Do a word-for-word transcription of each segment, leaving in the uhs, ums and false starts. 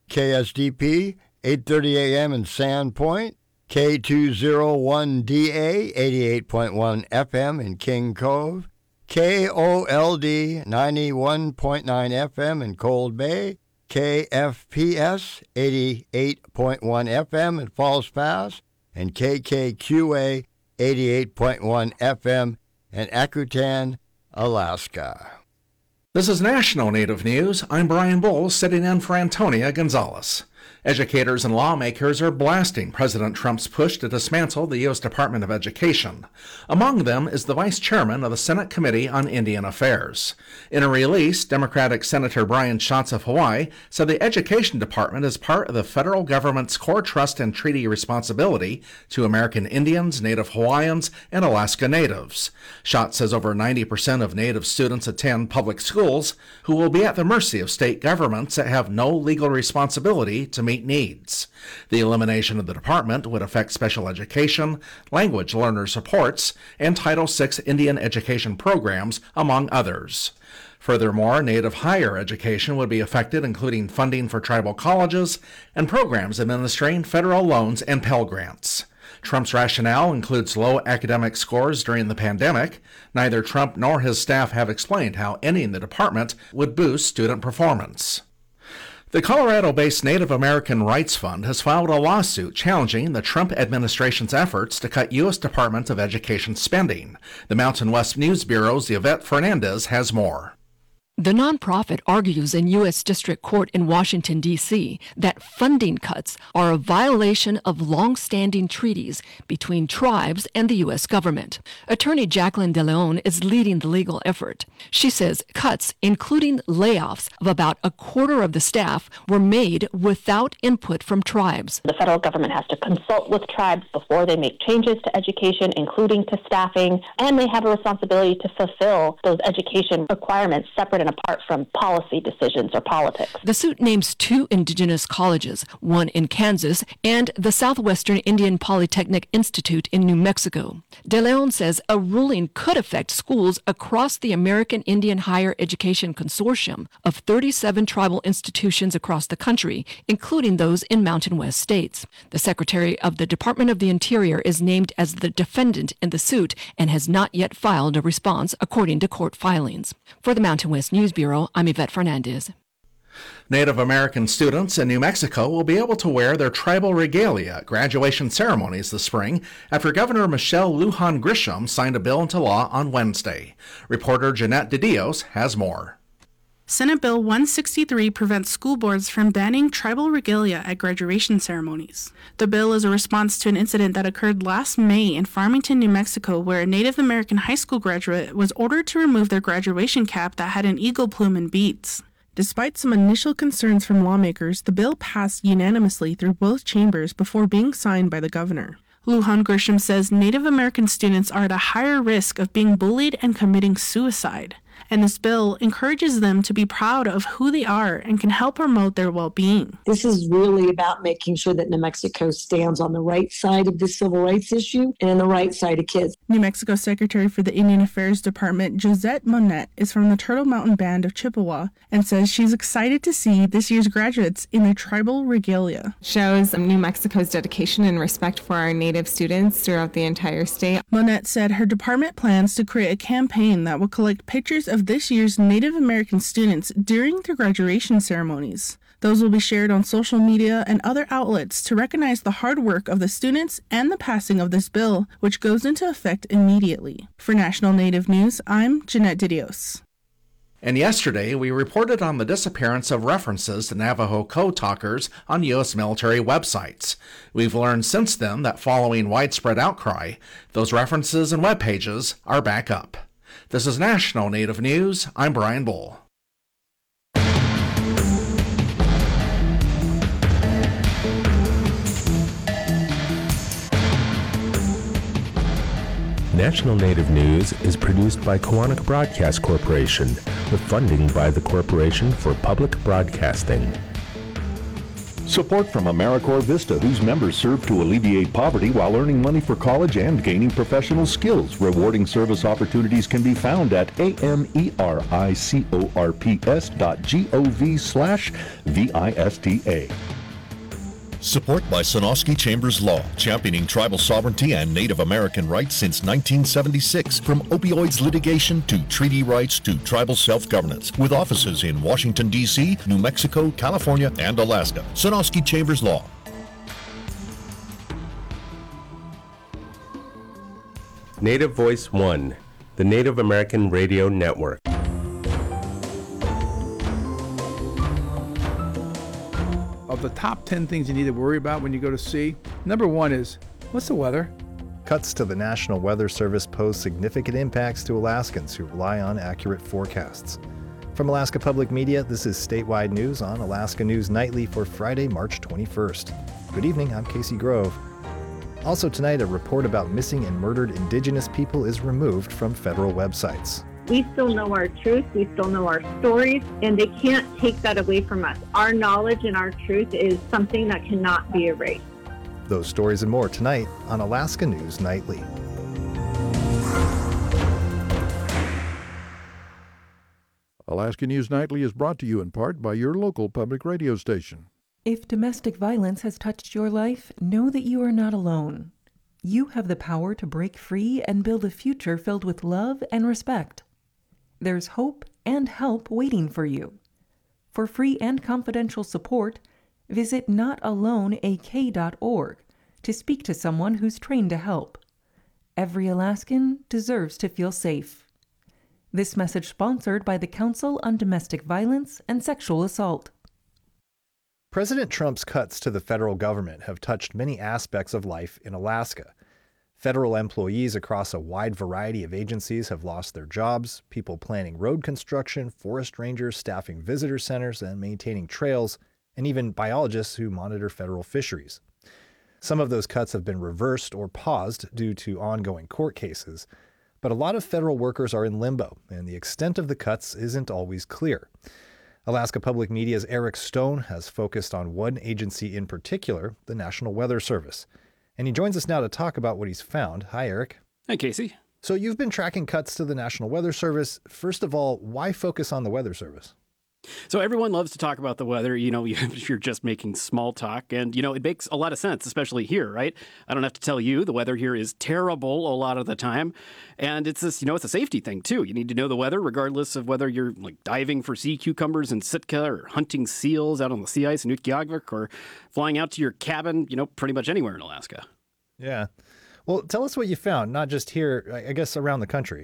K S D P, eight thirty a.m. in Sandpoint, K two oh one D A, eighty-eight point one F M in King Cove, K O L D, ninety-one point nine F M in Cold Bay, K F P S, eighty-eight point one F M in Falls Pass, and K K Q A, eighty-eight point one F M in Akutan, Alaska. This is National Native News. I'm Brian Bull, sitting in for Antonia Gonzalez. Educators and lawmakers are blasting President Trump's push to dismantle the U S Department of Education. Among them is the vice chairman of the Senate Committee on Indian Affairs. In a release, Democratic Senator Brian Schatz of Hawaii said the Education Department is part of the federal government's core trust and treaty responsibility to American Indians, Native Hawaiians, and Alaska Natives. Schatz says over ninety percent of Native students attend public schools, who will be at the mercy of state governments that have no legal responsibility to meet needs. The elimination of the department would affect special education, language learner supports, and Title six Indian education programs, among others. Furthermore, Native higher education would be affected, including funding for tribal colleges and programs administering federal loans and Pell Grants. Trump's rationale includes low academic scores during the pandemic. Neither Trump nor his staff have explained how ending the department would boost student performance. The Colorado-based Native American Rights Fund has filed a lawsuit challenging the Trump administration's efforts to cut U S Department of Education spending. The Mountain West News Bureau's Yvette Fernandez has more. The nonprofit argues in U S District Court in Washington, D C that funding cuts are a violation of long-standing treaties between tribes and the U S government. Attorney Jacqueline DeLeon is leading the legal effort. She says cuts, including layoffs of about a quarter of the staff, were made without input from tribes. The federal government has to consult with tribes before they make changes to education, including to staffing, and they have a responsibility to fulfill those education requirements separate and apart from policy decisions or politics. The suit names two indigenous colleges, one in Kansas and the Southwestern Indian Polytechnic Institute in New Mexico. De Leon says a ruling could affect schools across the American Indian Higher Education Consortium of thirty-seven tribal institutions across the country, including those in Mountain West states. The Secretary of the Department of the Interior is named as the defendant in the suit and has not yet filed a response, according to court filings. For the Mountain West News Bureau, I'm Yvette Fernandez. Native American students in New Mexico will be able to wear their tribal regalia at graduation ceremonies this spring after Governor Michelle Lujan Grisham signed a bill into law on Wednesday. Reporter Jeanette DeDios has more. Senate Bill one sixty-three prevents school boards from banning tribal regalia at graduation ceremonies. The bill is a response to an incident that occurred last May in Farmington, New Mexico, where a Native American high school graduate was ordered to remove their graduation cap that had an eagle plume and beads. Despite some initial concerns from lawmakers, the bill passed unanimously through both chambers before being signed by the governor. Lujan Grisham says Native American students are at a higher risk of being bullied and committing suicide, and this bill encourages them to be proud of who they are and can help promote their well-being. This is really about making sure that New Mexico stands on the right side of this civil rights issue and on the right side of kids. New Mexico Secretary for the Indian Affairs Department, Josette Monette, is from the Turtle Mountain Band of Chippewa and says she's excited to see this year's graduates in their tribal regalia. Shows New Mexico's dedication and respect for our Native students throughout the entire state. Monette said her department plans to create a campaign that will collect pictures of this year's Native American students during their graduation ceremonies. Those will be shared on social media and other outlets to recognize the hard work of the students and the passing of this bill, which goes into effect immediately. For National Native News, I'm Jeanette Didios. And yesterday, we reported on the disappearance of references to Navajo code talkers on U S military websites. We've learned since then that following widespread outcry, those references and web pages are back up. This is National Native News. I'm Brian Bull. National Native News is produced by Koahnic Broadcast Corporation with funding by the Corporation for Public Broadcasting. Support from AmeriCorps Vista, whose members serve to alleviate poverty while earning money for college and gaining professional skills. Rewarding service opportunities can be found at A-M-E-R-I-C-O-R-P-S dot G-O-V slash V-I-S-T-A. Support by Sonosky Chambers Law, championing tribal sovereignty and Native American rights since nineteen seventy-six. From opioids litigation to treaty rights to tribal self-governance. With offices in Washington, D C, New Mexico, California, and Alaska. Sonosky Chambers Law. Native Voice One, the Native American Radio Network. Of the top ten things you need to worry about when you go to sea, number one is, what's the weather? Cuts to the National Weather Service pose significant impacts to Alaskans who rely on accurate forecasts. From Alaska Public Media, this is statewide news on Alaska News Nightly for Friday, March twenty-first. Good evening, I'm Casey Grove. Also tonight, a report about missing and murdered Indigenous people is removed from federal websites. We still know our truth, we still know our stories, and they can't take that away from us. Our knowledge and our truth is something that cannot be erased. Those stories and more tonight on Alaska News Nightly. Alaska News Nightly is brought to you in part by your local public radio station. If domestic violence has touched your life, know that you are not alone. You have the power to break free and build a future filled with love and respect. There's hope and help waiting for you. For free and confidential support, visit not alone A K dot org to speak to someone who's trained to help. Every Alaskan deserves to feel safe. This message sponsored by the Council on Domestic Violence and Sexual Assault. President Trump's cuts to the federal government have touched many aspects of life in Alaska. Federal employees across a wide variety of agencies have lost their jobs, people planning road construction, forest rangers staffing visitor centers and maintaining trails, and even biologists who monitor federal fisheries. Some of those cuts have been reversed or paused due to ongoing court cases, but a lot of federal workers are in limbo, and the extent of the cuts isn't always clear. Alaska Public Media's Eric Stone has focused on one agency in particular, the National Weather Service. And he joins us now to talk about what he's found. Hi, Eric. Hi, Casey. So you've been tracking cuts to the National Weather Service. First of all, why focus on the Weather Service? So everyone loves to talk about the weather, you know, if you're just making small talk. And, you know, it makes a lot of sense, especially here, right? I don't have to tell you, the weather here is terrible a lot of the time. And it's this, you know, it's a safety thing, too. You need to know the weather, regardless of whether you're like diving for sea cucumbers in Sitka or hunting seals out on the sea ice in Utqiagvik or flying out to your cabin, you know, pretty much anywhere in Alaska. Yeah. Well, tell us what you found, not just here, I guess around the country.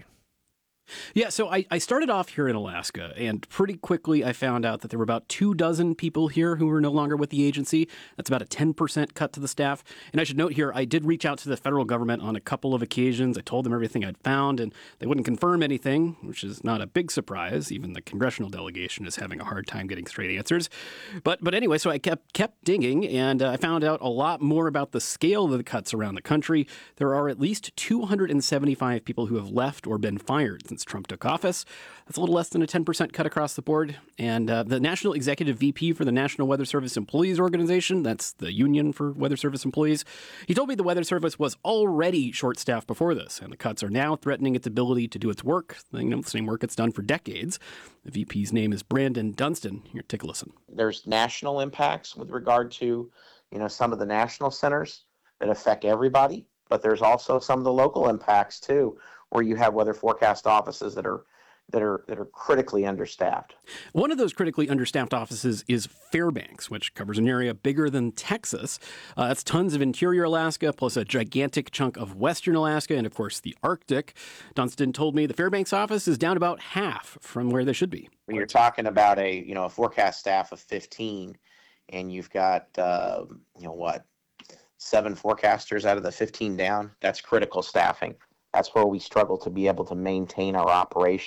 Yeah, so I, I started off here in Alaska, and pretty quickly I found out that there were about two dozen people here who were no longer with the agency. That's about a ten percent cut to the staff. And I should note here, I did reach out to the federal government on a couple of occasions. I told them everything I'd found, and they wouldn't confirm anything, which is not a big surprise. Even the congressional delegation is having a hard time getting straight answers. But but anyway, so I kept kept digging, and uh, I found out a lot more about the scale of the cuts around the country. There are at least two hundred seventy-five people who have left or been fired since Trump took office. That's a little less than a ten percent cut across the board. And uh, the National Executive V P for the National Weather Service Employees Organization, that's the union for Weather Service employees, he told me the Weather Service was already short-staffed before this, and the cuts are now threatening its ability to do its work, you know, the same work it's done for decades. The V P's name is Brandon Dunstan. Here, take a listen. There's national impacts with regard to, you know, some of the national centers that affect everybody, but there's also some of the local impacts too, where you have weather forecast offices that are that are that are critically understaffed. One of those critically understaffed offices is Fairbanks, which covers an area bigger than Texas. Uh, that's tons of interior Alaska, plus a gigantic chunk of western Alaska, and of course the Arctic. Dunstan told me the Fairbanks office is down about half from where they should be. When you're talking about a you know a forecast staff of fifteen, and you've got uh, you know what seven forecasters out of the fifteen down, that's critical staffing. That's where we struggle to be able to maintain our operations.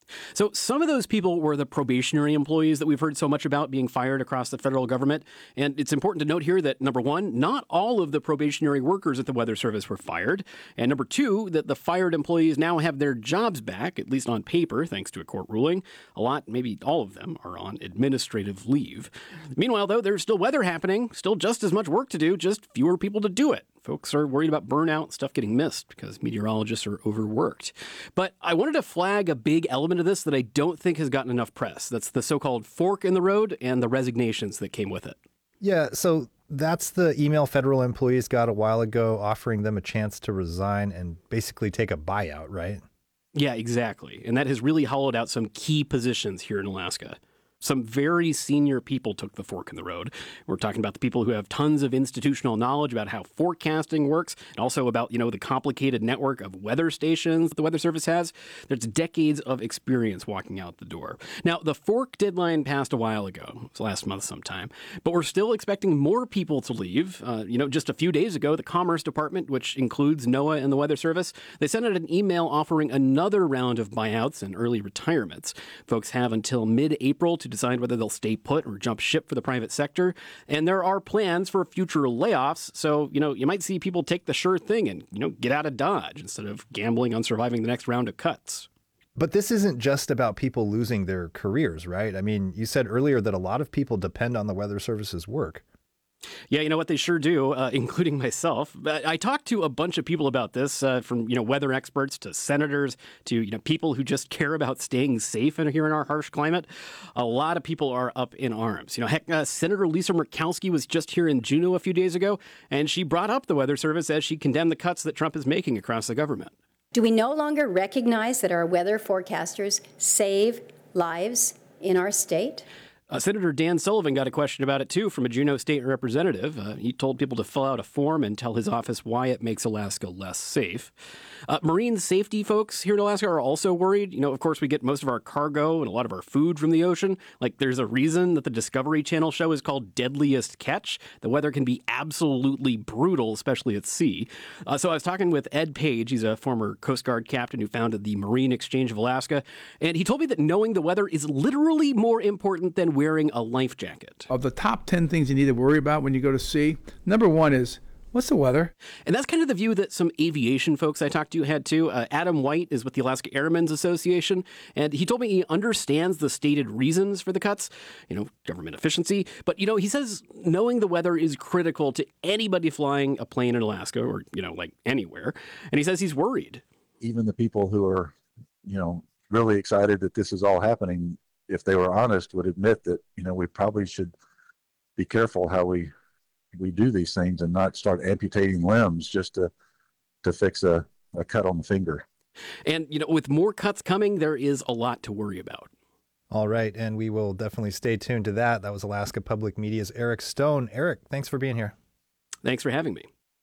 So some of those people were the probationary employees that we've heard so much about being fired across the federal government. And it's important to note here that, number one, not all of the probationary workers at the Weather Service were fired. And number two, that the fired employees now have their jobs back, at least on paper, thanks to a court ruling. A lot, maybe all of them, are on administrative leave. Meanwhile, though, there's still weather happening, still just as much work to do, just fewer people to do it. Folks are worried about burnout, stuff getting missed because meteorologists are overworked. But I wanted to flag a big element of this that I don't think has gotten enough press. That's the so-called fork in the road and the resignations that came with it. Yeah, so that's the email federal employees got a while ago offering them a chance to resign and basically take a buyout, right? Yeah, exactly. And that has really hollowed out some key positions here in Alaska. Some very senior people took the fork in the road. We're talking about the people who have tons of institutional knowledge about how forecasting works, and also about, you know, the complicated network of weather stations that the Weather Service has. There's decades of experience walking out the door. Now, the fork deadline passed a while ago. It was last month sometime. But we're still expecting more people to leave. Uh, you know, just a few days ago, the Commerce Department, which includes NOAA and the Weather Service, they sent out an email offering another round of buyouts and early retirements. Folks have until mid-April to decide whether they'll stay put or jump ship for the private sector. And there are plans for future layoffs. So, you know, you might see people take the sure thing and, you know, get out of Dodge instead of gambling on surviving the next round of cuts. But this isn't just about people losing their careers, right? I mean, you said earlier that a lot of people depend on the Weather Service's work. Yeah, you know what, they sure do, uh, including myself. But I talked to a bunch of people about this, uh, from, you know, weather experts to senators to, you know, people who just care about staying safe in here in our harsh climate. A lot of people are up in arms. You know, heck, uh, Senator Lisa Murkowski was just here in Juneau a few days ago, and she brought up the Weather Service as she condemned the cuts that Trump is making across the government. Do we no longer recognize that our weather forecasters save lives in our state? Uh, Senator Dan Sullivan got a question about it, too, from a Juneau state representative. Uh, he told people to fill out a form and tell his office why it makes Alaska less safe. Uh, marine safety folks here in Alaska are also worried. You know, of course, we get most of our cargo and a lot of our food from the ocean. Like, there's a reason that the Discovery Channel show is called Deadliest Catch. The weather can be absolutely brutal, especially at sea. Uh, so I was talking with Ed Page. He's a former Coast Guard captain who founded the Marine Exchange of Alaska. And he told me that knowing the weather is literally more important than wearing a life jacket. Of the top ten things you need to worry about when you go to sea, number one is, what's the weather? And that's kind of the view that some aviation folks I talked to had too. Uh, Adam White is with the Alaska Airmen's Association, and he told me he understands the stated reasons for the cuts, you know, government efficiency. But, you know, he says knowing the weather is critical to anybody flying a plane in Alaska or, you know, like anywhere. And he says he's worried. Even the people who are, you know, really excited that this is all happening, if they were honest, would admit that, you know, we probably should be careful how we we do these things and not start amputating limbs just to to fix a, a cut on the finger. And, you know, with more cuts coming, there is a lot to worry about. All right, and we will definitely stay tuned to that. That was Alaska Public Media's Eric Stone. Eric, thanks for being here. Thanks for having me.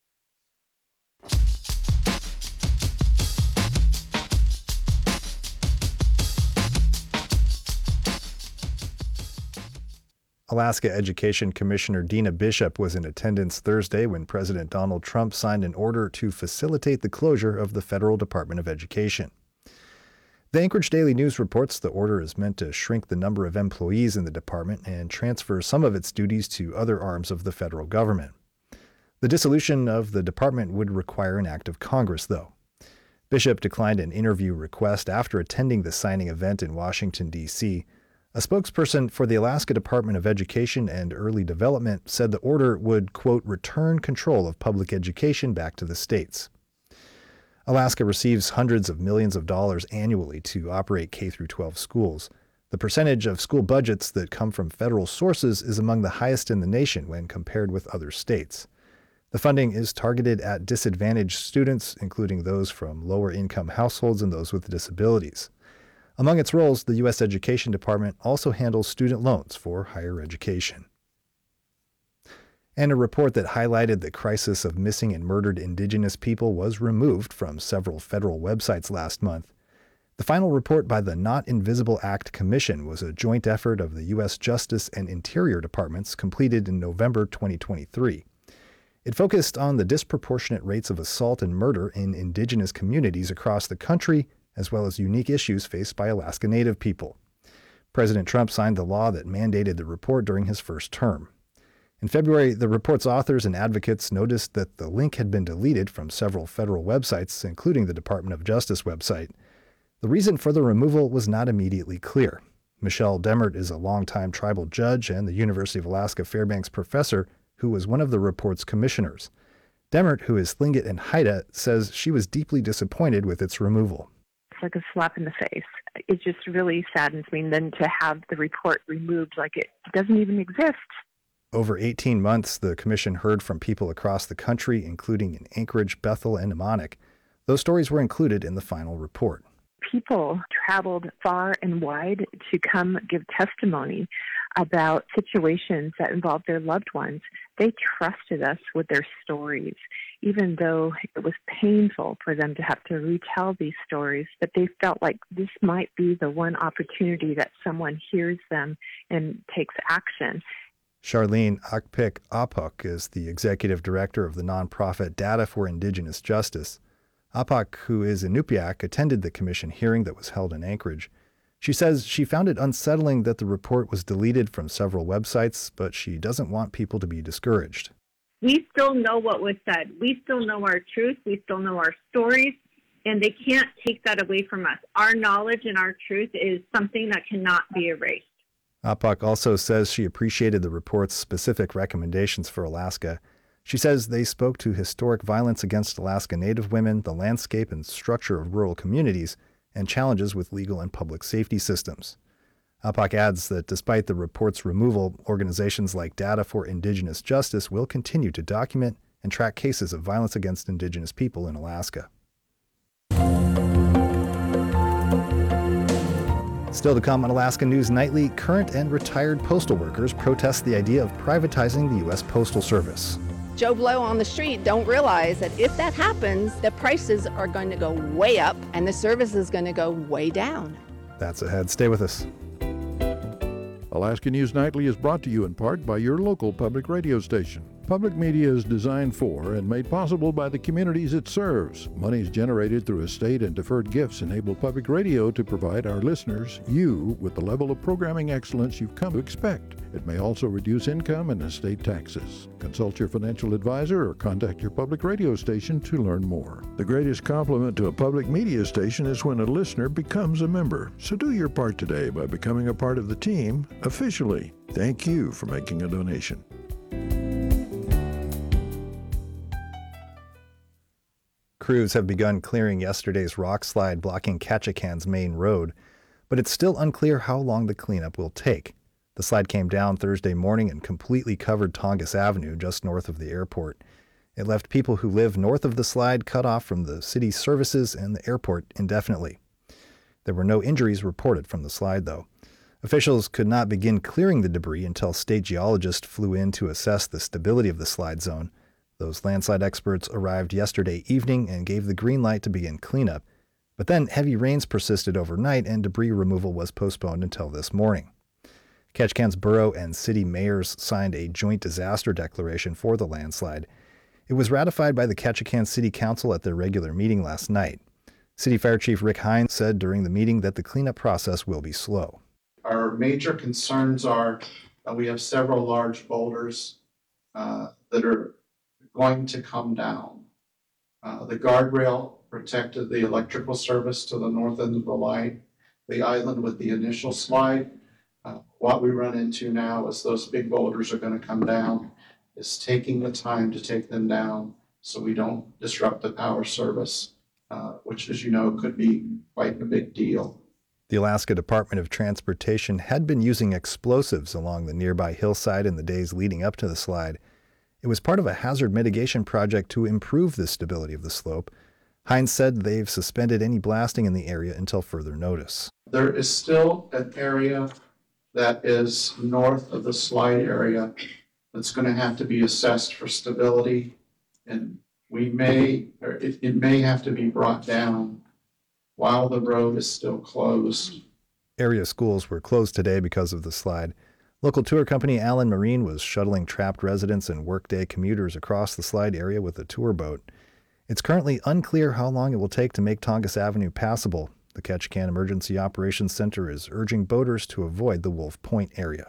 Alaska Education Commissioner Dina Bishop was in attendance Thursday when President Donald Trump signed an order to facilitate the closure of the Federal Department of Education. The Anchorage Daily News reports the order is meant to shrink the number of employees in the department and transfer some of its duties to other arms of the federal government. The dissolution of the department would require an act of Congress, though. Bishop declined an interview request after attending the signing event in Washington, D C A spokesperson for the Alaska Department of Education and Early Development said the order would, quote, return control of public education back to the states. Alaska receives hundreds of millions of dollars annually to operate K through twelve schools. The percentage of school budgets that come from federal sources is among the highest in the nation when compared with other states. The funding is targeted at disadvantaged students, including those from lower-income households and those with disabilities. Among its roles, the U S Education Department also handles student loans for higher education. And a report that highlighted the crisis of missing and murdered Indigenous people was removed from several federal websites last month. The final report by the Not Invisible Act Commission was a joint effort of the U S Justice and Interior Departments completed in November twenty twenty-three. It focused on the disproportionate rates of assault and murder in Indigenous communities across the country, as well as unique issues faced by Alaska Native people. President Trump signed the law that mandated the report during his first term. In February, the report's authors and advocates noticed that the link had been deleted from several federal websites, including the Department of Justice website. The reason for the removal was not immediately clear. Michelle Demert is a longtime tribal judge and the University of Alaska Fairbanks professor who was one of the report's commissioners. Demert, who is Tlingit and Haida, says she was deeply disappointed with its removal. It's like a slap in the face. It just really saddens me then to have the report removed like it doesn't even exist. Over eighteen months, the commission heard from people across the country, including in Anchorage, Bethel, and Emonic. Those stories were included in the final report. People traveled far and wide to come give testimony about situations that involved their loved ones. They trusted us with their stories, even though it was painful for them to have to retell these stories, but they felt like this might be the one opportunity that someone hears them and takes action. Charlene Akpik Apok is the executive director of the nonprofit Data for Indigenous Justice. Apok, who is Inupiaq, attended the commission hearing that was held in Anchorage. She says she found it unsettling that the report was deleted from several websites, but she doesn't want people to be discouraged. We still know what was said. We still know our truth. We still know our stories, and they can't take that away from us. Our knowledge and our truth is something that cannot be erased. Apok also says she appreciated the report's specific recommendations for Alaska. She says they spoke to historic violence against Alaska Native women, the landscape and structure of rural communities, and challenges with legal and public safety systems. Apok adds that despite the report's removal, organizations like Data for Indigenous Justice will continue to document and track cases of violence against Indigenous people in Alaska. Still to come on Alaska News Nightly, current and retired postal workers protest the idea of privatizing the U S Postal Service. Joe Blow on the street don't realize that if that happens, the prices are going to go way up and the service is going to go way down. That's ahead. Stay with us. Alaska News Nightly is brought to you in part by your local public radio station. Public media is designed for and made possible by the communities it serves. Monies generated through estate and deferred gifts enable public radio to provide our listeners, you, with the level of programming excellence you've come to expect. It may also reduce income and estate taxes. Consult your financial advisor or contact your public radio station to learn more. The greatest compliment to a public media station is when a listener becomes a member. So do your part today by becoming a part of the team officially. Thank you for making a donation. Crews have begun clearing yesterday's rock slide blocking Ketchikan's main road, but it's still unclear how long the cleanup will take. The slide came down Thursday morning and completely covered Tongass Avenue just north of the airport. It left people who live north of the slide cut off from the city's services and the airport indefinitely. There were no injuries reported from the slide, though. Officials could not begin clearing the debris until state geologists flew in to assess the stability of the slide zone. Those landslide experts arrived yesterday evening and gave the green light to begin cleanup. But then heavy rains persisted overnight and debris removal was postponed until this morning. Ketchikan's borough and city mayors signed a joint disaster declaration for the landslide. It was ratified by the Ketchikan City Council at their regular meeting last night. City Fire Chief Rick Hines said during the meeting that the cleanup process will be slow. Our major concerns are that we have several large boulders uh, that are going to come down. Uh, the guardrail protected the electrical service to the north end of the line. The island with the initial slide. Uh, what we run into now is those big boulders are going to come down. It's taking the time to take them down so we don't disrupt the power service, uh, which, as you know, could be quite a big deal. The Alaska Department of Transportation had been using explosives along the nearby hillside in the days leading up to the slide. It was part of a hazard mitigation project to improve the stability of the slope. Hines said they've suspended any blasting in the area until further notice. There is still an area that is north of the slide area that's going to have to be assessed for stability, and we may, or it, it may have to be brought down while the road is still closed. Area schools were closed today because of the slide. Local tour company Allen Marine was shuttling trapped residents and workday commuters across the slide area with a tour boat. It's currently unclear how long it will take to make Tongass Avenue passable. The Ketchikan Emergency Operations Center is urging boaters to avoid the Wolf Point area.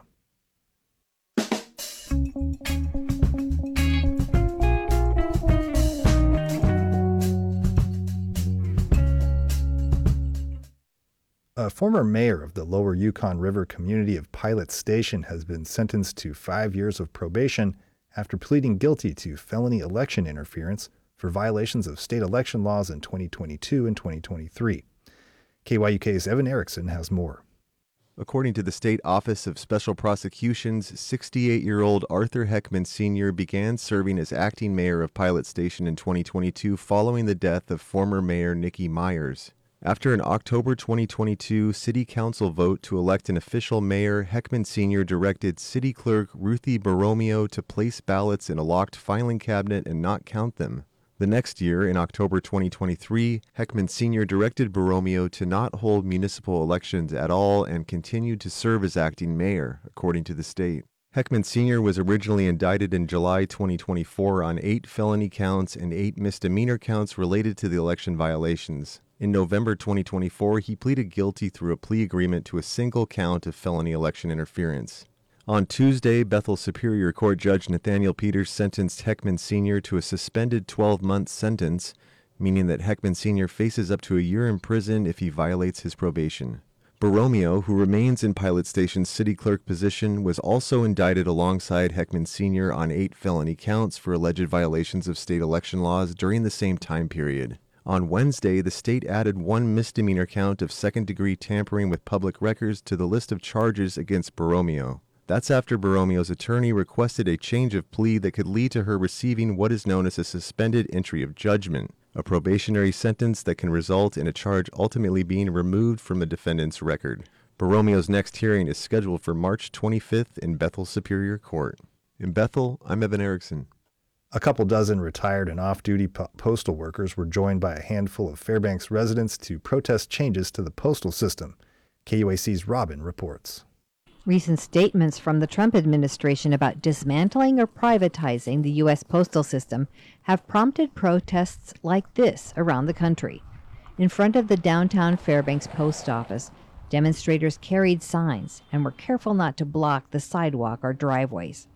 A former mayor of the Lower Yukon River community of Pilot Station has been sentenced to five years of probation after pleading guilty to felony election interference for violations of state election laws in twenty twenty-two and twenty twenty-three. K Y U K's Evan Erickson has more. According to the State Office of Special Prosecutions, sixty-eight-year-old Arthur Heckman Senior began serving as acting mayor of Pilot Station in twenty twenty-two following the death of former Mayor Nikki Myers. After an October twenty twenty-two City Council vote to elect an official mayor, Heckman Senior directed City Clerk Ruthie Borromeo to place ballots in a locked filing cabinet and not count them. The next year, in October twenty twenty-three, Heckman Senior directed Borromeo to not hold municipal elections at all and continued to serve as acting mayor, according to the state. Heckman Senior was originally indicted in July twenty twenty-four on eight felony counts and eight misdemeanor counts related to the election violations. In November twenty twenty-four, he pleaded guilty through a plea agreement to a single count of felony election interference. On Tuesday, Bethel Superior Court Judge Nathaniel Peters sentenced Heckman Senior to a suspended twelve-month sentence, meaning that Heckman Senior faces up to a year in prison if he violates his probation. Borromeo, who remains in Pilot Station's city clerk position, was also indicted alongside Heckman Senior on eight felony counts for alleged violations of state election laws during the same time period. On Wednesday, the state added one misdemeanor count of second-degree tampering with public records to the list of charges against Borromeo. That's after Borromeo's attorney requested a change of plea that could lead to her receiving what is known as a suspended entry of judgment, a probationary sentence that can result in a charge ultimately being removed from the defendant's record. Borromeo's next hearing is scheduled for March twenty-fifth in Bethel Superior Court. In Bethel, I'm Evan Erickson. A couple dozen retired and off-duty po- postal workers were joined by a handful of Fairbanks residents to protest changes to the postal system. K U A C's Robin reports. Recent statements from the Trump administration about dismantling or privatizing the U S postal system have prompted protests like this around the country. In front of the downtown Fairbanks post office, demonstrators carried signs and were careful not to block the sidewalk or driveways.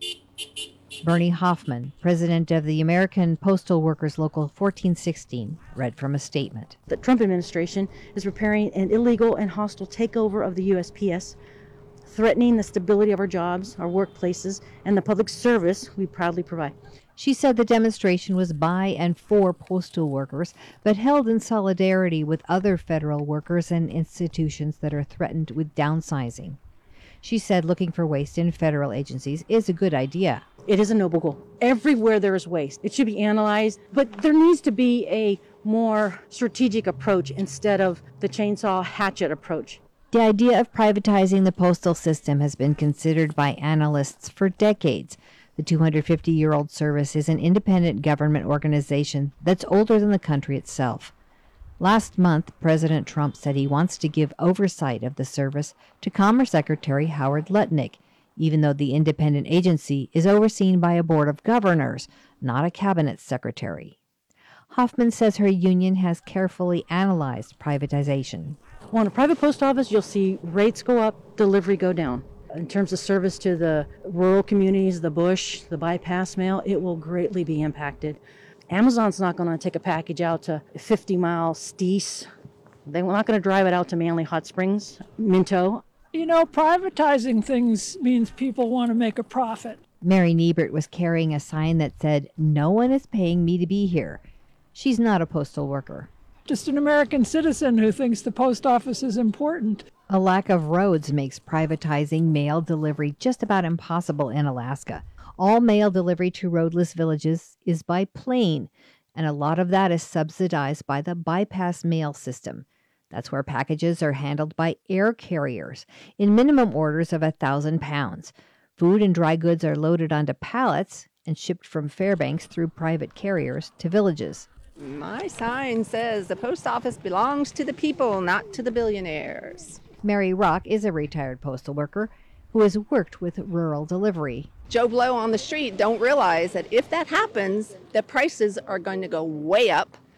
Bernie Hoffman, president of the American Postal Workers Local fourteen sixteen, read from a statement. The Trump administration is preparing an illegal and hostile takeover of the U S P S, threatening the stability of our jobs, our workplaces, and the public service we proudly provide. She said the demonstration was by and for postal workers, but held in solidarity with other federal workers and institutions that are threatened with downsizing. She said looking for waste in federal agencies is a good idea. It is a noble goal. Everywhere there is waste, it should be analyzed, but there needs to be a more strategic approach instead of the chainsaw hatchet approach. The idea of privatizing the postal system has been considered by analysts for decades. The two hundred fifty-year-old service is an independent government organization that's older than the country itself. Last month, President Trump said he wants to give oversight of the service to Commerce Secretary Howard Lutnick, even though the independent agency is overseen by a board of governors, not a cabinet secretary. Hoffman says her union has carefully analyzed privatization. Well, in a private post office, you'll see rates go up, delivery go down. In terms of service to the rural communities, the bush, the bypass mail, it will greatly be impacted. Amazon's not going to take a package out to fifty mile Steese. They're not going to drive it out to Manly Hot Springs, Minto. You know, privatizing things means people want to make a profit. Mary Niebert was carrying a sign that said, "No one is paying me to be here." She's not a postal worker. Just an American citizen who thinks the post office is important. A lack of roads makes privatizing mail delivery just about impossible in Alaska. All mail delivery to roadless villages is by plane, and a lot of that is subsidized by the bypass mail system. That's where packages are handled by air carriers in minimum orders of a thousand pounds. Food and dry goods are loaded onto pallets and shipped from Fairbanks through private carriers to villages. My sign says the post office belongs to the people, not to the billionaires. Mary Rock is a retired postal worker who has worked with rural delivery. Joe Blow on the street don't realize that if that happens, the prices are going to go way up,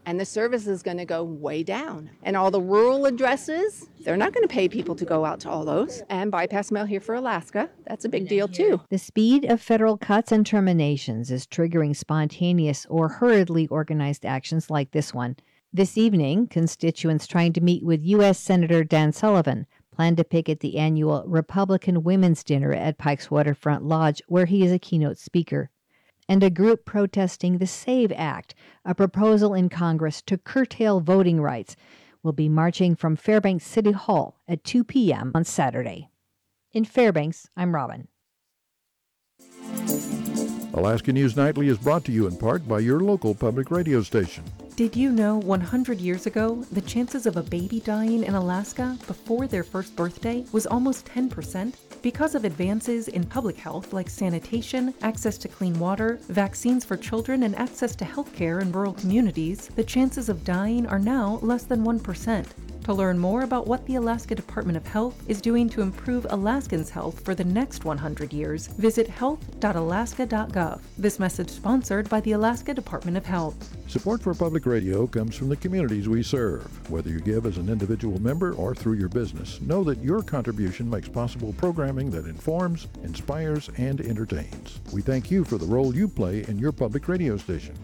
and the service is going to go way down. And all the rural addresses, they're not going to pay people to go out to all those. And bypass mail here for Alaska, that's a big deal too. The speed of federal cuts and terminations is triggering spontaneous or hurriedly organized actions like this one. This evening, constituents trying to meet with U S Senator Dan Sullivan plan to picket the annual Republican Women's Dinner at Pike's Waterfront Lodge, where he is a keynote speaker. And a group protesting the SAVE Act, a proposal in Congress to curtail voting rights, will be marching from Fairbanks City Hall at two p.m. on Saturday. In Fairbanks, I'm Robin. Alaska News Nightly is brought to you in part by your local public radio station. Did you know one hundred years ago, the chances of a baby dying in Alaska before their first birthday was almost ten percent? Because of advances in public health like sanitation, access to clean water, vaccines for children, and access to health care in rural communities, the chances of dying are now less than one percent. To learn more about what the Alaska Department of Health is doing to improve Alaskans' health for the next one hundred years, visit health dot alaska dot gov. This message sponsored by the Alaska Department of Health. Support for public radio comes from the communities we serve. Whether you give as an individual member or through your business, know that your contribution makes possible programming that informs, inspires, and entertains. We thank you for the role you play in your public radio station.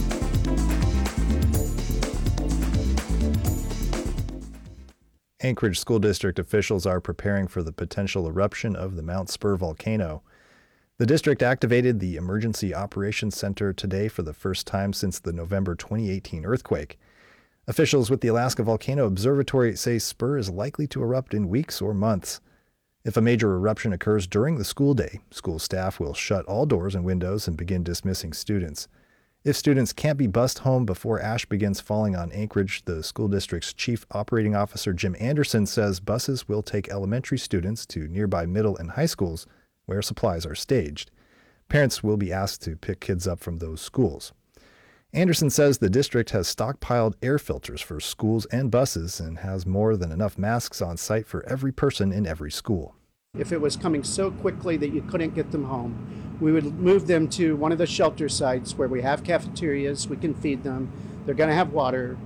Anchorage School District officials are preparing for the potential eruption of the Mount Spur volcano. The district activated the Emergency Operations Center today for the first time since the November twenty eighteen earthquake. Officials with the Alaska Volcano Observatory say Spur is likely to erupt in weeks or months. If a major eruption occurs during the school day, school staff will shut all doors and windows and begin dismissing students. If students can't be bussed home before ash begins falling on Anchorage, the school district's chief operating officer, Jim Anderson, says buses will take elementary students to nearby middle and high schools where supplies are staged. Parents will be asked to pick kids up from those schools. Anderson says the district has stockpiled air filters for schools and buses and has more than enough masks on site for every person in every school. If it was coming so quickly that you couldn't get them home, we would move them to one of the shelter sites where we have cafeterias, we can feed them, they're going to have water,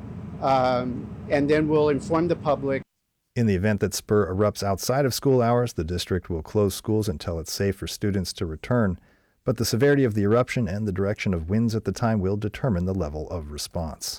um, and then we'll inform the public. In the event that Spur erupts outside of school hours, the district will close schools until it's safe for students to return, but the severity of the eruption and the direction of winds at the time will determine the level of response.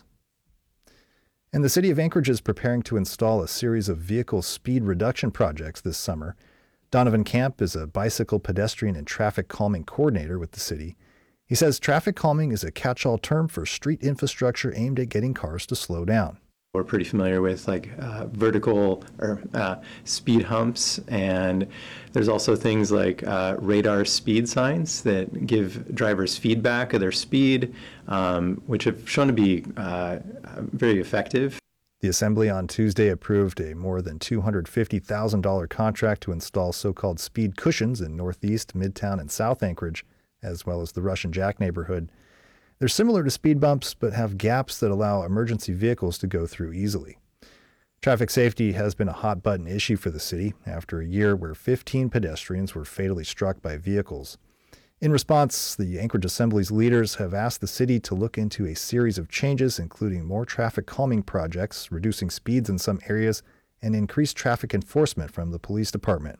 And the city of Anchorage is preparing to install a series of vehicle speed reduction projects this summer. Donovan Camp is a bicycle, pedestrian, and traffic calming coordinator with the city. He says traffic calming is a catch-all term for street infrastructure aimed at getting cars to slow down. We're pretty familiar with like uh, vertical or uh, speed humps, and there's also things like uh, radar speed signs that give drivers feedback of their speed, um, which have shown to be uh, very effective. The Assembly on Tuesday approved a more than two hundred fifty thousand dollars contract to install so-called speed cushions in Northeast, Midtown, and South Anchorage, as well as the Russian Jack neighborhood. They're similar to speed bumps, but have gaps that allow emergency vehicles to go through easily. Traffic safety has been a hot-button issue for the city after a year where fifteen pedestrians were fatally struck by vehicles. In response, the Anchorage Assembly's leaders have asked the city to look into a series of changes, including more traffic calming projects, reducing speeds in some areas, and increased traffic enforcement from the police department.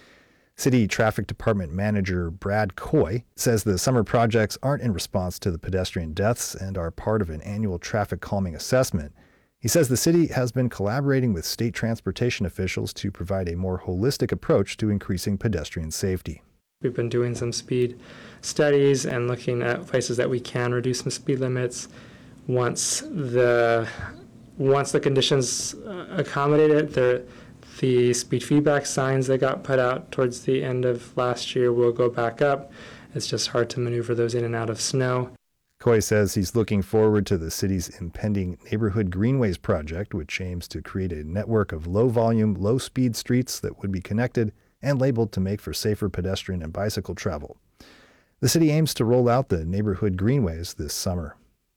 City Traffic Department Manager Brad Coy says the summer projects aren't in response to the pedestrian deaths and are part of an annual traffic calming assessment. He says the city has been collaborating with state transportation officials to provide a more holistic approach to increasing pedestrian safety. We've been doing some speed studies and looking at places that we can reduce some speed limits once the once the conditions accommodate it. The, the speed feedback signs that got put out towards the end of last year will go back up. It's just hard to maneuver those in and out of snow. Coy says he's looking forward to the city's impending Neighborhood Greenways project, which aims to create a network of low-volume, low-speed streets that would be connected and labeled to make for safer pedestrian and bicycle travel. The city aims to roll out the Neighborhood Greenways this summer.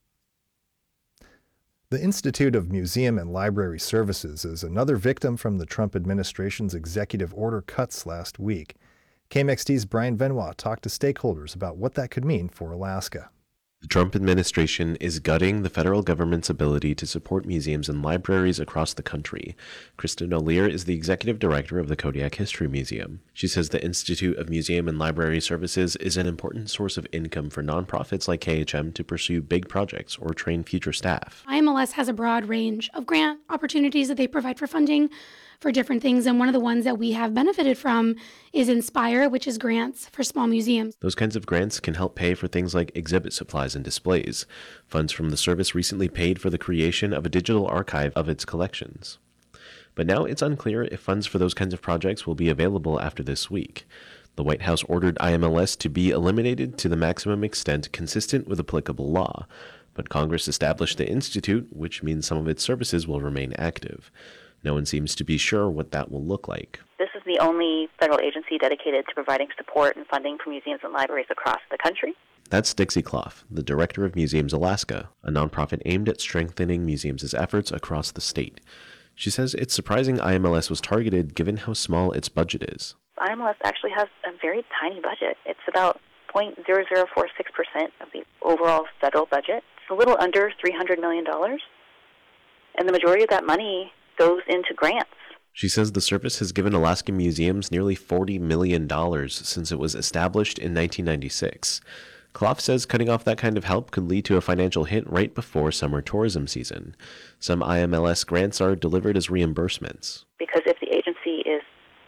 The Institute of Museum and Library Services is another victim from the Trump administration's executive order cuts last week. K M X T's Brian Benoit talked to stakeholders about what that could mean for Alaska. The Trump administration is gutting the federal government's ability to support museums and libraries across the country. Kristen O'Lear is the executive director of the Kodiak History Museum. She says the Institute of Museum and Library Services is an important source of income for nonprofits like K H M to pursue big projects or train future staff. I M L S has a broad range of grant opportunities that they provide for funding for different things, and one of the ones that we have benefited from is Inspire, which is grants for small museums. Those kinds of grants can help pay for things like exhibit supplies and displays. Funds from the service recently paid for the creation of a digital archive of its collections. But now it's unclear if funds for those kinds of projects will be available after this week. The White House ordered I M L S to be eliminated to the maximum extent consistent with applicable law, but Congress established the Institute, which means some of its services will remain active. No one seems to be sure what that will look like. This is the only federal agency dedicated to providing support and funding for museums and libraries across the country. That's Dixie Clough, the director of Museums Alaska, a nonprofit aimed at strengthening museums' efforts across the state. She says it's surprising I M L S was targeted given how small its budget is. I M L S actually has a very tiny budget. It's about zero point zero zero four six percent of the overall federal budget. It's a little under three hundred million dollars, and the majority of that money goes into grants. She says the service has given Alaska museums nearly forty million dollars since it was established in nineteen ninety-six. Clough says cutting off that kind of help could lead to a financial hit right before summer tourism season. Some I M L S grants are delivered as reimbursements. Because if the agency is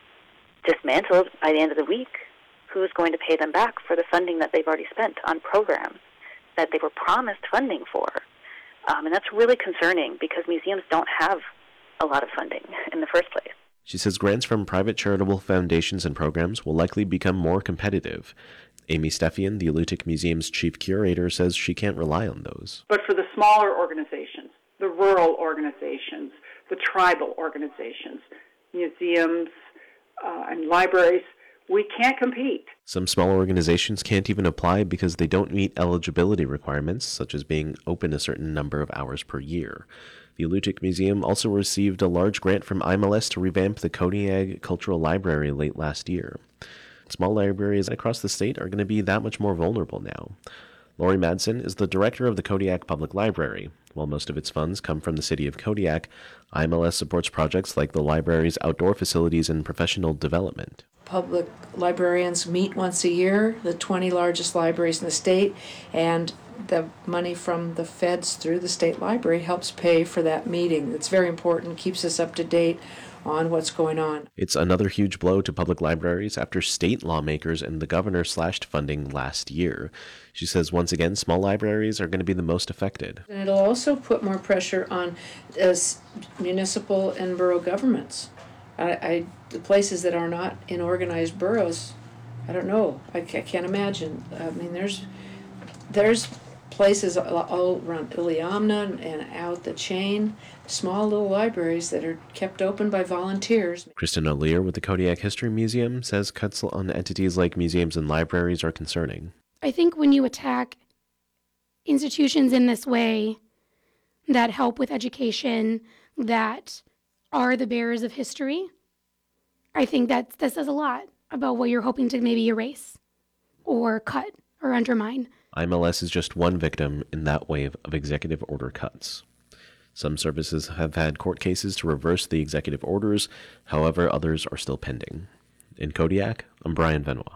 dismantled by the end of the week, who is going to pay them back for the funding that they've already spent on programs that they were promised funding for? Um, and that's really concerning because museums don't have a lot of funding in the first place. She says grants from private charitable foundations and programs will likely become more competitive. Amy Stephian, the Alutiiq Museum's chief curator, says she can't rely on those. But for the smaller organizations, the rural organizations, the tribal organizations, museums uh, and libraries, we can't compete. Some small organizations can't even apply because they don't meet eligibility requirements, such as being open a certain number of hours per year. The Alutiiq Museum also received a large grant from I M L S to revamp the Kodiak Cultural Library late last year. Small libraries across the state are going to be that much more vulnerable now. Lori Madsen is the director of the Kodiak Public Library. While most of its funds come from the city of Kodiak, I M L S supports projects like the library's outdoor facilities and professional development. Public librarians meet once a year, the twenty largest libraries in the state, and the money from the feds through the state library helps pay for that meeting. It's very important, keeps us up to date on what's going on. It's another huge blow to public libraries after state lawmakers and the governor slashed funding last year. She says once again, small libraries are going to be the most affected. And it'll also put more pressure on uh, municipal and borough governments. I, I, the places that are not in organized boroughs, I don't know. I, I can't imagine. I mean, there's there's places all around Iliamna and out the chain, small little libraries that are kept open by volunteers. Kristen O'Lear with the Kodiak History Museum says cuts on entities like museums and libraries are concerning. I think when you attack institutions in this way that help with education, that are the bearers of history, I think that that says a lot about what you're hoping to maybe erase or cut or undermine. I M L S is just one victim in that wave of executive order cuts. Some services have had court cases to reverse the executive orders, however, others are still pending. In Kodiak, I'm Brian Benoit.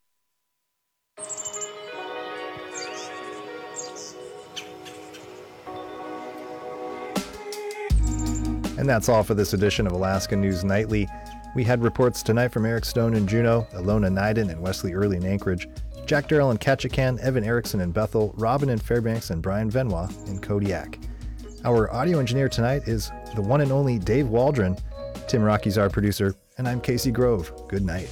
And that's all for this edition of Alaska News Nightly. We had reports tonight from Eric Stone in Juneau, Ilona Nyden and Wesley Early in Anchorage, Jack Darrell in Ketchikan, Evan Erickson in Bethel, Robin in Fairbanks, and Brian Benoit in Kodiak. Our audio engineer tonight is the one and only Dave Waldron. Tim Rocky's our producer, and I'm Casey Grove. Good night.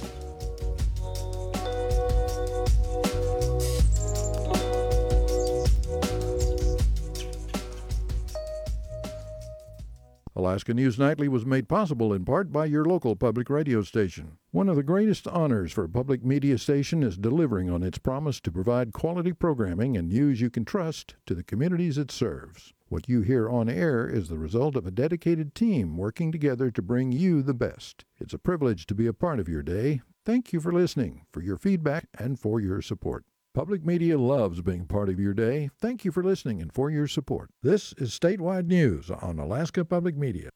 Alaska News Nightly was made possible in part by your local public radio station. One of the greatest honors for a public media station is delivering on its promise to provide quality programming and news you can trust to the communities it serves. What you hear on air is the result of a dedicated team working together to bring you the best. It's a privilege to be a part of your day. Thank you for listening, for your feedback, and for your support. Public media loves being part of your day. Thank you for listening and for your support. This is Statewide News on Alaska Public Media.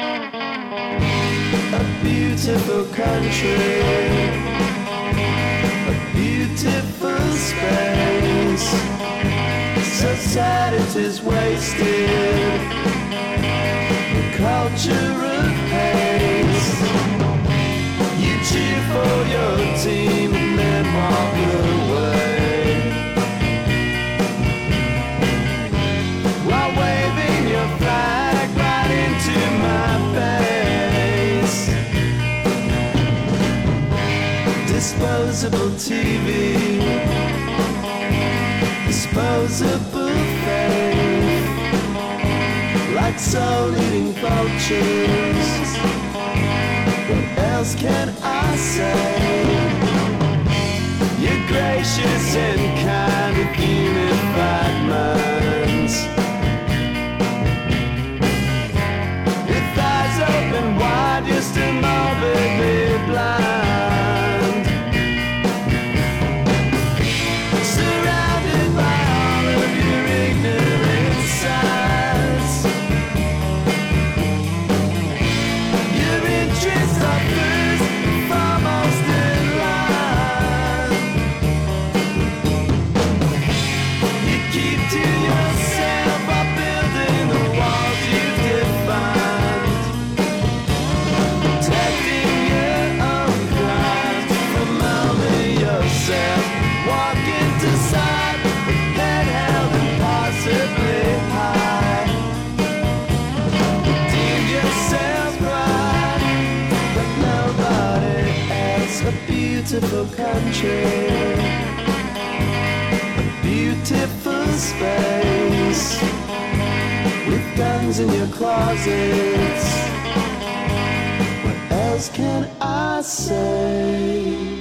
A beautiful country, a beautiful space. Society's wasted, the culture of pace. You cheer for your team and then walk away, while waving your flag right into my face. Disposable T V, disposable faith, like soul-eating vultures. What else can I say? You're gracious and kind with unified minds, with eyes open wide, you're still morbidly blind, surrounded by all of your ignorant sides. Your interests are first and foremost in line. You keep to yourself by building the walls you've defined, protecting your own crimes from only yourself. Walking to side with head held impossibly high. Redeem yourself right, but nobody else. A beautiful country, a beautiful space, with guns in your closets. What else can I say?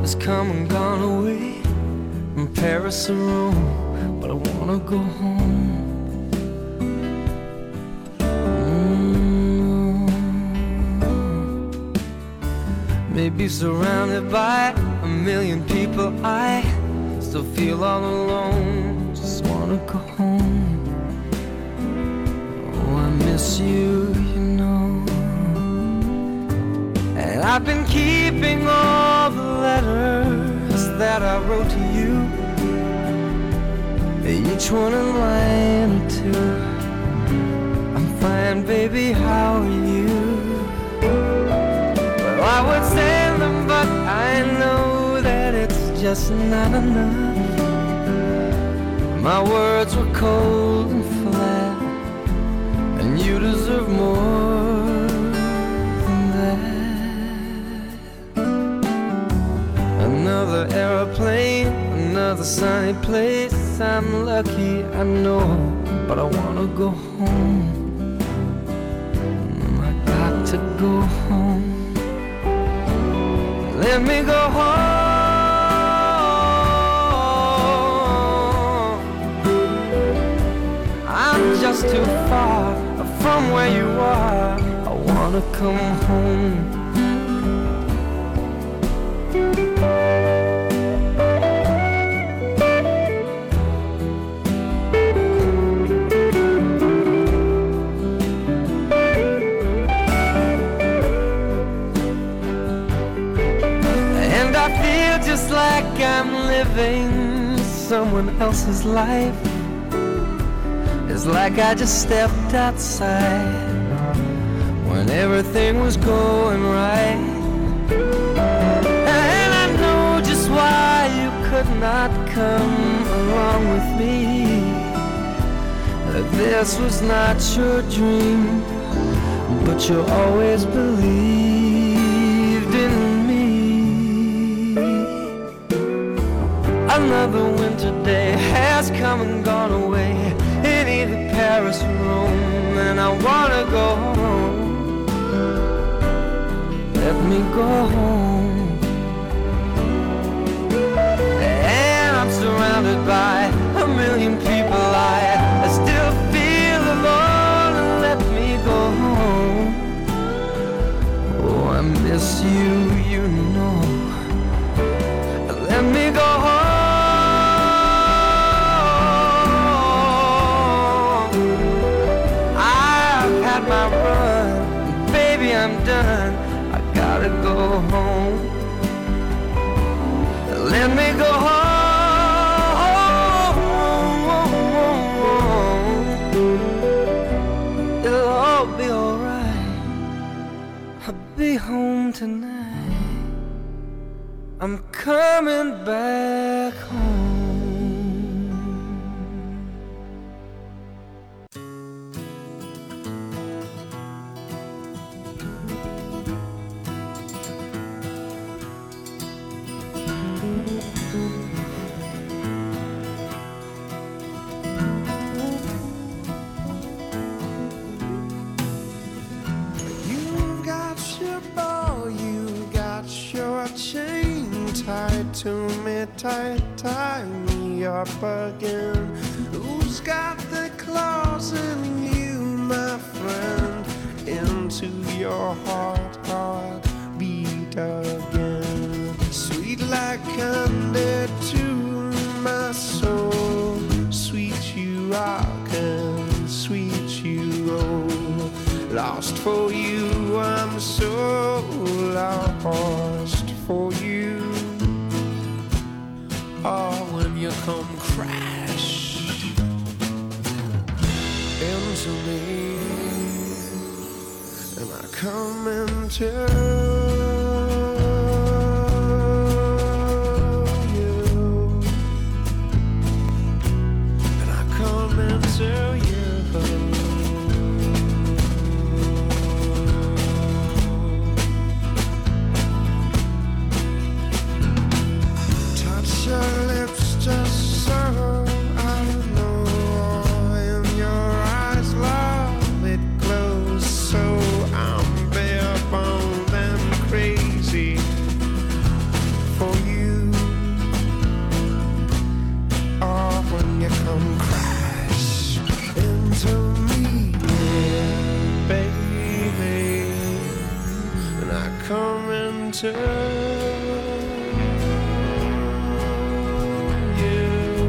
has come and gone away from Paris or Rome, but I wanna go home. Maybe surrounded by a million people, I still feel all alone. Just wanna go home. Oh, I miss you, you know. And I've been keeping all the letters that I wrote to you, each one a line or two. I'm fine, baby, how are you? I would send them, but I know that it's just not enough. My words were cold and flat, and you deserve more than that. Another aeroplane, another sunny place. I'm lucky, I know, but I wanna go home. I got to go home. Let me go home. I'm just too far from where you are. I wanna come home. Just like I'm living someone else's life. It's like I just stepped outside when everything was going right. And I know just why you could not come along with me. That this was not your dream, but you always believed in me. Another winter day has come and gone away in either Paris or Rome, and I wanna go home. Let me go home. And I'm surrounded by a million people. I, I still feel alone. Let me go home. Oh, I miss you, you know. Let me go home. My run, baby, I'm done. I gotta go home. Let me go home. It'll all be alright. I'll be home tonight. I'm coming back home. To me, tight, tie me up again. Who's got the claws in you, my friend? Into your heart, heart beat again. Sweet like candy to my soul. Sweet you rock and sweet you roll. Lost for you, I'm so lost for you. Oh, when you come crash into me, and I come into you, and I come into you. Your lips just so I know in your eyes, love, it glows so I'm bare boned and to you.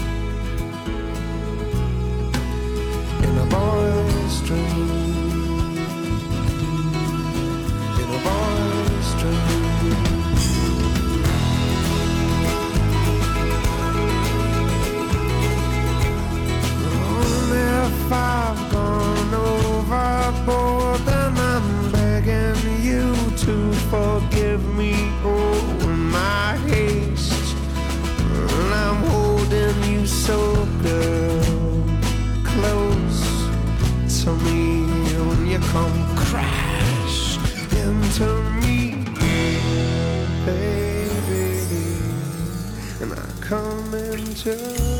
In a boy's dream, in a boy's dream. Only if I've gone overboard, then I'm begging you to forgive me oh my haste. And I'm holding you so good, close to me when you come crash into me, baby. And I come into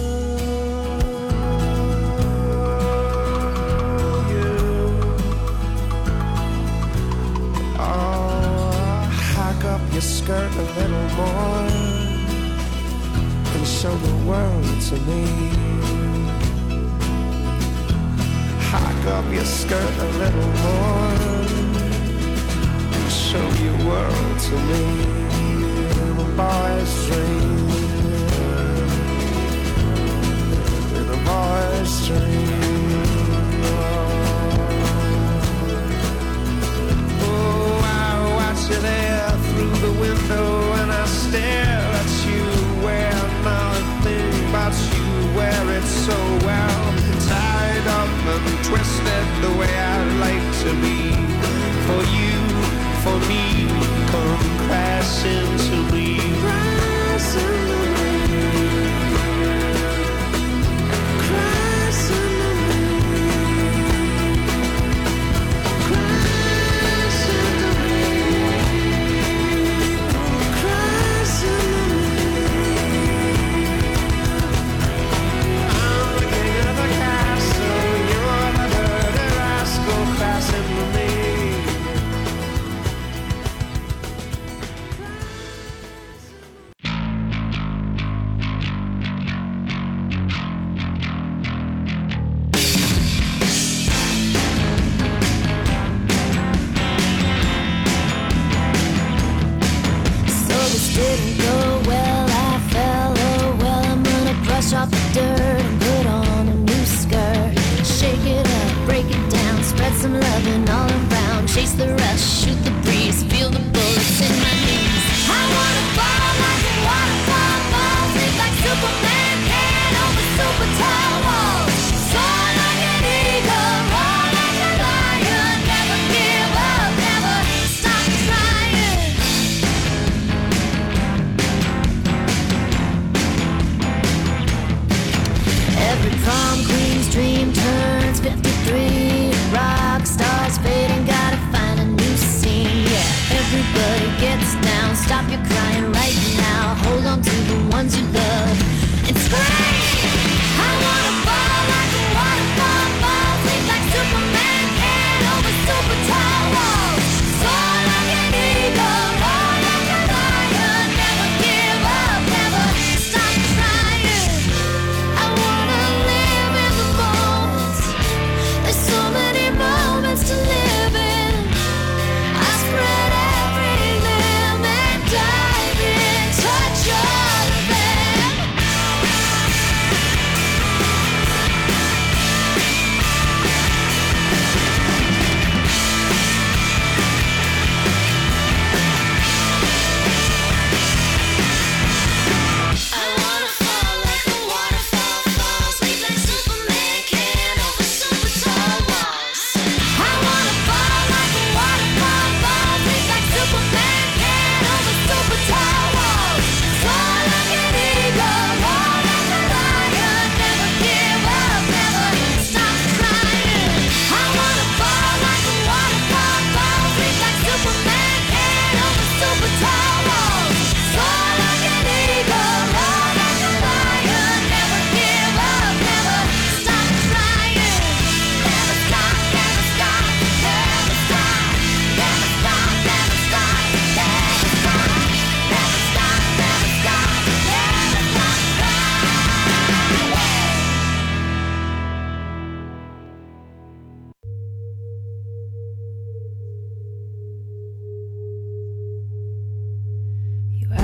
your skirt a little more and show the world to me. Hike up your skirt a little more and show your world to me. In a boy's dream, in a boy's dream. Oh, I watch you there through the window and I stare at you, where nothing but you wear it so well, tied up and twisted the way I like to be. For you, for me, come crash into me, crash into me, crash into me, crash into me. Didn't go well, I fell, oh well, I'm gonna brush off the dirt and put on a new skirt. Shake it up, break it down, spread some loving all around. Chase the rush, shoot the breeze, feel the bullets in my knees. I wanna fall like a waterfall, fall, sleep like Superman, can over super tall walls. Soar like an eagle, roar like a lion, never give up, never stop trying. Every prom queen's dream turns fifty-three. Rock stars fading, gotta find a new scene. Yeah, everybody gets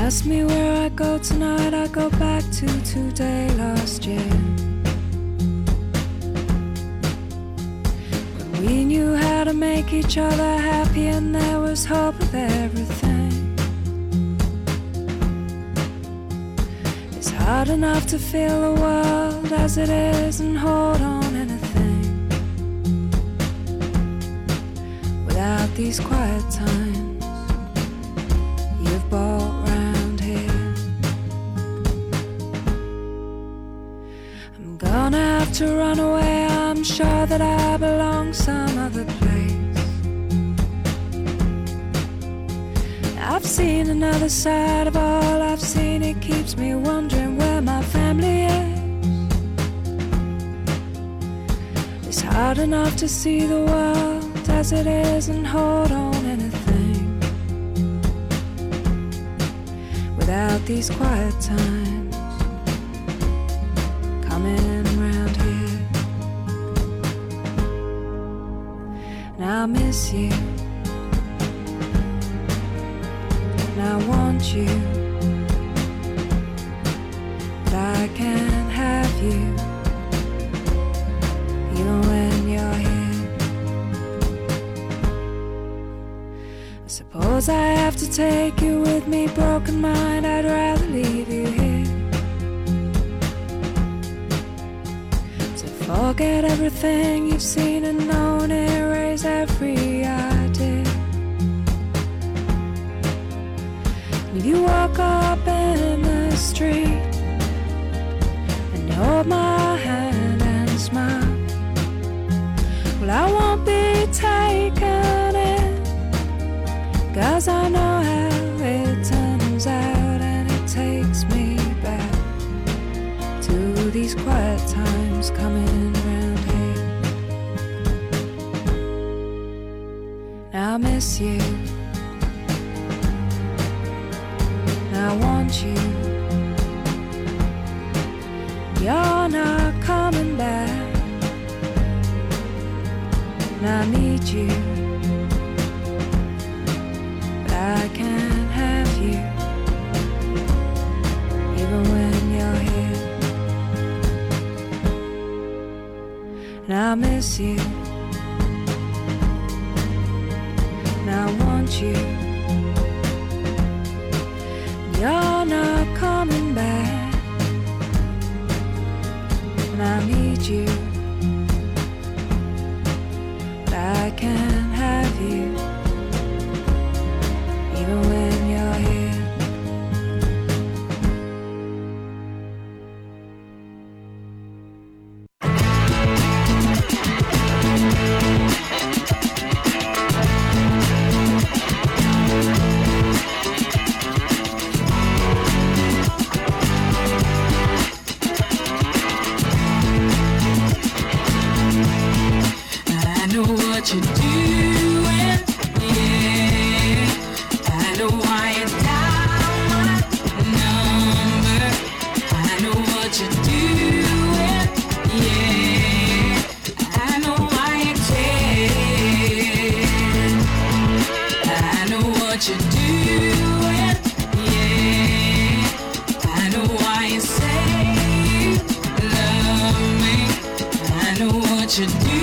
Ask me where I go tonight, I go back to today last year. When we knew how to make each other happy and there was hope of everything. It's hard enough to feel the world as it is and hold on anything without these quiet times you've bought round here. I'm gonna have to run away, I'm sure that I belong some other place. I've seen another side of all I've seen, it keeps me wondering where my family is. It's hard enough to see the world as it is and hold on anything without these quiet times coming round here. And I miss you, and I want you, but I can't have you even when you're here. I suppose I have to take you with me, broken mind, I'd rather leave you here. To forget everything you've seen and known, erase every idea. If you walk up in the street and you hold my hand and smile, well, I won't be taken in, 'cause I know how it turns out, and it takes me back to these quiet times coming round here. I miss you, I want you, you're not coming back, and I need you, but I can't have you even when you're here. And I miss you, and I want you, you're not coming back, and I need you, but I can't have you even when you're here. I know what you're doing, yeah. I know why you dial my number. I know what you're doing, yeah. I know why you care. I know what you're doing, yeah. I know why you say you love me. I know what you're doing.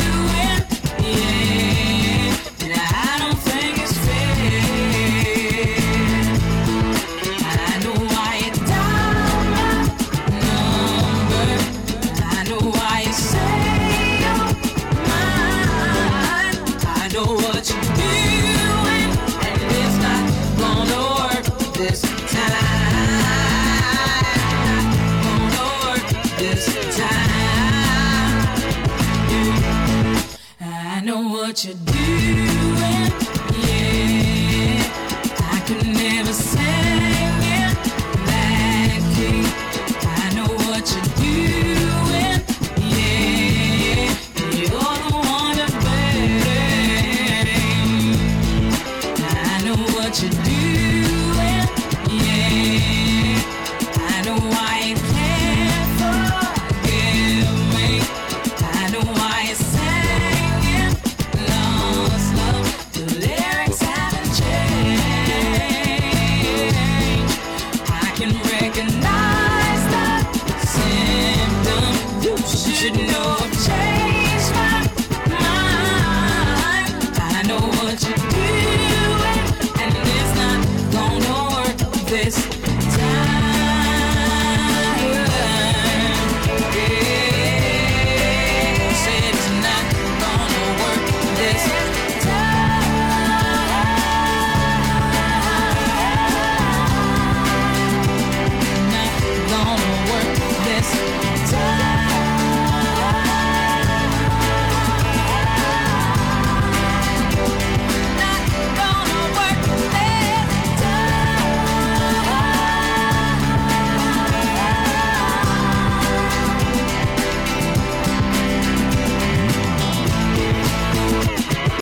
What you're doing, yeah. I could never sing it that key. I know what you're doing, yeah. You're the one to blame. I know what you're doing, yeah. I know why you can't forgive me. I know why you're saying lost love. this